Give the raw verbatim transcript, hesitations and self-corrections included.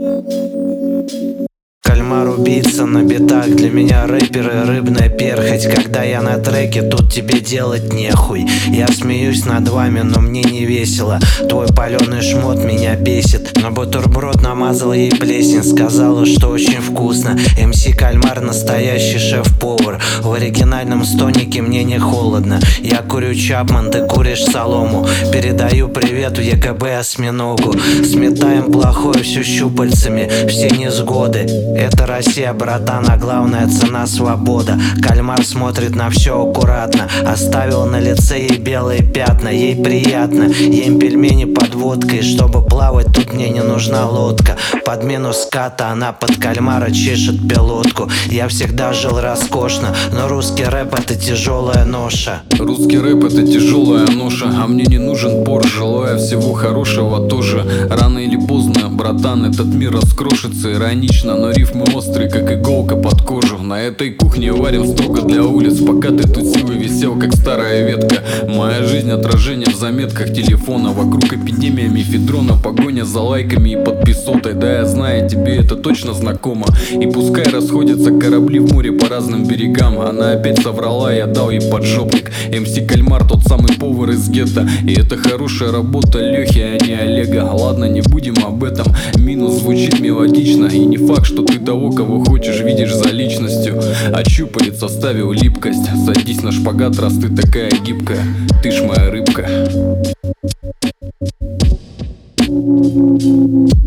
Кальмар-убийца на битах, для меня рэперы рыбная перхоть. Когда я на треке, тут тебе делать нехуй. Я смеюсь над вами, но мне не весело. Твой паленый шмот меня бесит. На бутерброд намазал ей плесень, сказала, что очень вкусно. эм си Кальмар настоящий шеф-повар. В оригинальном стонике мне не холодно. Я курю Чапман, ты куришь солому. Передаю привет в е ка бэ осьминогу. Сметаем плохое все щупальцами, все несгоды. Это Россия, братан, а главная цена — свобода. Кальмар смотрит на все аккуратно. Оставил на лице ей белые пятна. Ей приятно, ем пельмени под водкой. Чтобы плавать, тут мне не нужна лодка. Подмену ската, она под кальмара чешет пилотку. Я всегда жил роскошно, но русский рэп — это тяжелая ноша. Русский рэп — это тяжелая ноша, а мне не нужен Порш. Желаю всего хорошего тоже. Рано или поздно, братан, этот мир раскрошится. Иронично, но рифмы острые, как иголка под кожу. На этой кухне варим строго для улиц, пока ты тут силой висел, как старая ветка. Моя жизнь — отражение в заметках телефона. Вокруг эпидемия мефедрона, погоня за лайками и подписотой. Да, я знаю, тебе это точно знакомо. И пускай расходятся корабли в море по разным берегам. Она опять соврала, я дал ей поджопник. эм си Кальмар — тот самый повар из гетто. И это хорошая работа Лехи, а не Олега. Ладно, не будем об этом. Минус звучит мелодично, и не факт, что ты того, кого хочешь, видишь за личностью. А щупалец оставил липкость. Садись на шпагат, раз ты такая гибкая. Ты ж моя рыбка.